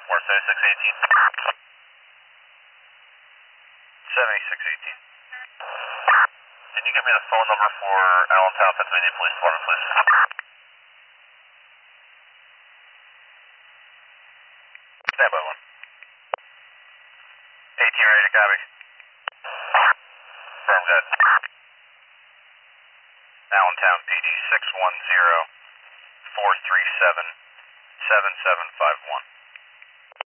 7618. 7618. Can you give me the phone number for Allentown, Pennsylvania Police Department, please? Stand by one. 18 ready to copy. Firm, good. Allentown PD 610-437-7751.